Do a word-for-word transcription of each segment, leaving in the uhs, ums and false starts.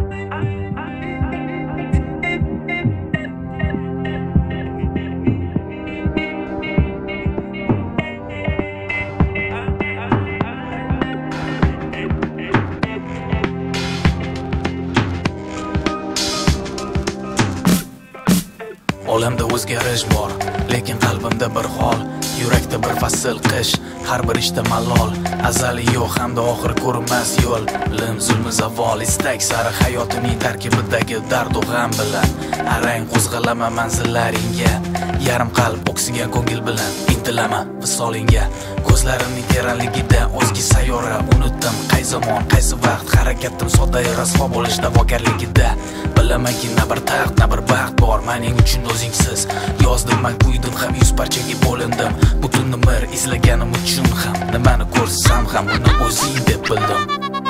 Olamda o'zgarish bor, lekin qalbimda bir hol, yurakda bir fasl qish, har bir ishda malol, azali yo'q hamda oxir ko'rinmas yo'l, lim zulmi zavol, istak sari hayotining tarkibidagi dard u g'am bilan, arang qo'zg'alama manzillaringga, yarim qalb o'ksigan ko'ngil bilan intilama visolingga, ko'zlarimning teranligida o'zga sayyora unutdim, qay zamon, qaysi vaqt, harakatim sodda rasvo bo'lish da'vogarligida, bilamanki na bir taxt, na bir baxt bor mening uchun o'zingsiz, yozdim man kuydim ham yuz parchaga bo'lindim, butun umr izlaganim uchun ham nimani ko'rsam ham uni o'zing deb bildim.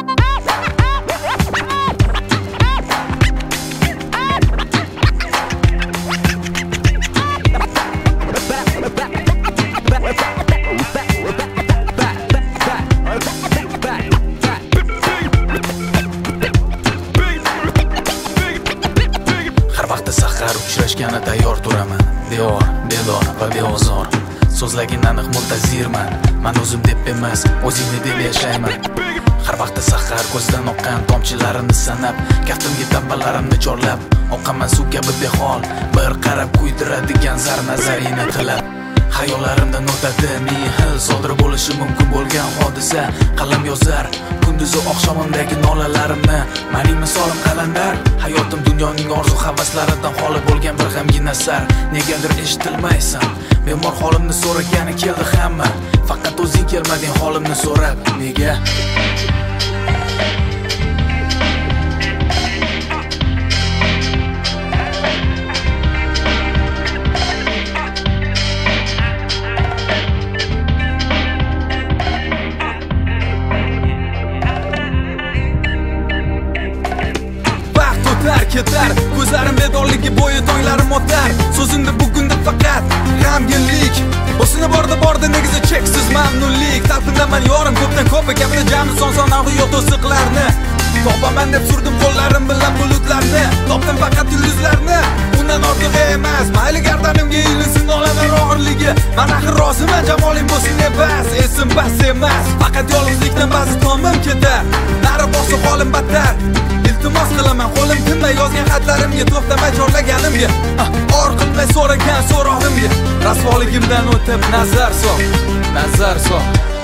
Sahar uchrashgani tayyor turaman, devor, bedor va beozor, so'zlagin aniq muntazirman, man o'zim deb emas, o'zingni deb yashayman. Har vaqtda sahar ko'zdan oqqan tomchilarini sanab, kaftimga tambalarimni chorlab, oqaman suv kabi behol, bir qarab kuydiradigan zar nazarini tilab. Hayollarimdan o'tadi ming xil sodir bo'lishi mumkin bo'lgan hodisa, qalam yozar kunduzi oqshomimdagi nolalarimni, mening misolim qalandar, hayotim dunyoning orzu havaslaridan xoli bo'lgan bir g'amgin asar. Negadir eshitilmaysan, bemor holimni so'ragani keldi hamma, faqat o'zing kelmading holimni so'rab. Nega? Ketar, ko'zlarim bedorligi bo'yi tonglarim o'tar, so'zingda bugunda faqat g'amginlik, o'sini borda borda negizi cheksiz mamnunlik, talpinaman yorim ko'pdan ko'pi gapini jami son sanoqli yo'q to'siqlarni, topaman deb surdim qo'llarim bilan bulutlarni, topdim faqat yulduzlarni, undan ortiq emas, mayli gardanimga ilinsin olaman og'irligi, man axir roziman jamoling bo'lsin emas, esim bas emas, faqat yolg'izlikdan ba'zi tomim ketar, nari borsa holim battar. Iltimos qilaman qo'lim tinmay yozgan xatlarimga, to'xtamay chorlaganimga, or qilmay so'ragan so'rog'imga, rasvoligimdan o'tib nazar sol, nazar sol.